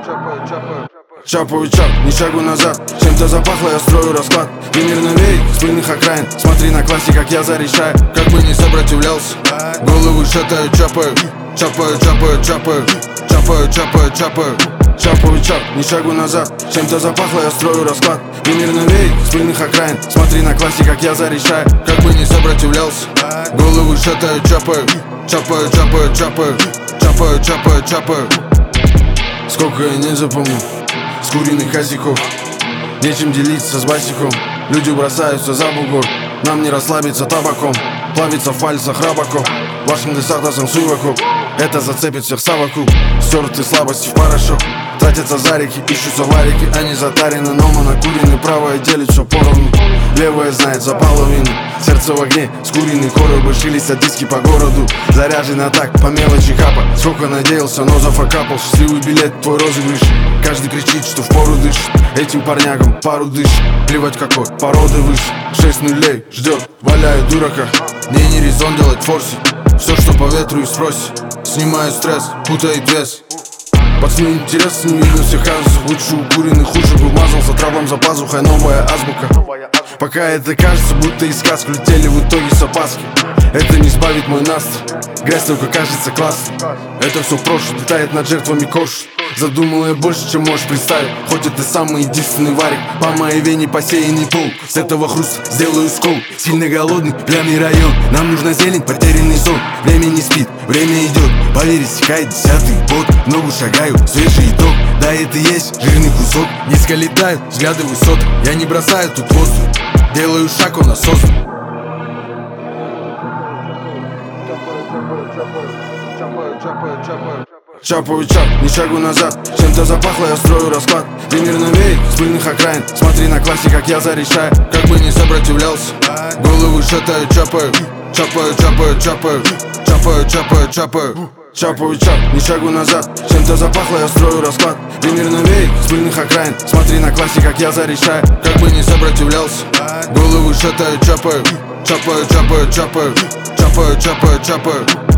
Чапаю чап, ни шагу назад. Чем-то запахло, я строю расклад. И мир навеет с пыльных окраин. Смотри на классе, как я зарешаю. Как бы не сопротивлялся, головы шатаю, чапаю. Чапаю, чапаю, чапаю. Чапаю, чапаю, чапаю. Чапаю чап, ни шагу назад. Чем-то запахло, я строю расклад. И мир навеет с пыльных окраин. Смотри на классе, как я зарешаю. Как бы не сопротивлялся, головы шатаю, чапаю. Чапаю, чапаю, чапаю. Чапаю, чапаю, чапаю. Сколько я не запомню с куриных косяков. Нечем делиться с басиком. Люди бросаются за бугор. Нам не расслабиться табаком. Плавится в пальцах рабаков. Вашим десантом суваков. Это зацепит всех совокуп. Стерты слабости в порошок. Тратятся за реки, ищутся варики. Они затарены, но монокурены. Правое делит все поровну. Левое знает за половину. Сердце в огне, скуренный коробы. Шились диски по городу. Заряжено так, по мелочи капа. Сколько надеялся, но зафакапал. Счастливый билет, твой розыгрыш. Каждый кричит, что впору дышит. Этим парнягам пару дышит. Плевать какой, породы выше. 6 нулей ждет, валяю дурака. Мне не резон делать форси. Все, что по ветру и спроси. Снимаю стресс, путает вес. Пацаны, интересно, не видно всех казусов. Лучше укуренный, хуже бы вмазался травам за пазухой. Новая азбука. Пока это кажется, будто из сказки. Летели в итоге с опаски. Это не сбавит мой настрой. Грязь только кажется классной. Это все в прошлом, летает над жертвами кош. Задумал я больше, чем можешь представить. Хоть это самый единственный варик. По моей вене посеянный пол. С этого хруста сделаю скол. Сильно голодный, пьяный район. Нам нужна зелень, потерянный сон. Время не спит, время идет. Поверь, истекает 10-й год. Ногу шагаю, свежий итог. Да, это есть жирный кусок. Низко летают взгляды высот. Я не бросаю тут воздух. Делаю шаг, он осознан. Чапаю чап, ни шагу назад. Чем-то запахло, я строю расклад. И мир навеет с пыльных окраин. Смотри на классе, как я зарешаю. Как бы не сопротивлялся, головы шатаю, чапаю. Чапаю, чапаю, чапаю. Чапаю, чапаю, чапаю. Чапаю чап, ни шагу назад. Чем-то запахло, я строю расклад. И мир навеет с пыльных окраин. Смотри на классе, как я зарешаю. Как бы не сопротивлялся, головы шатаю, чапаю. Чапаю, чапаю, чапаю. Чапаю, чапаю, чапаю.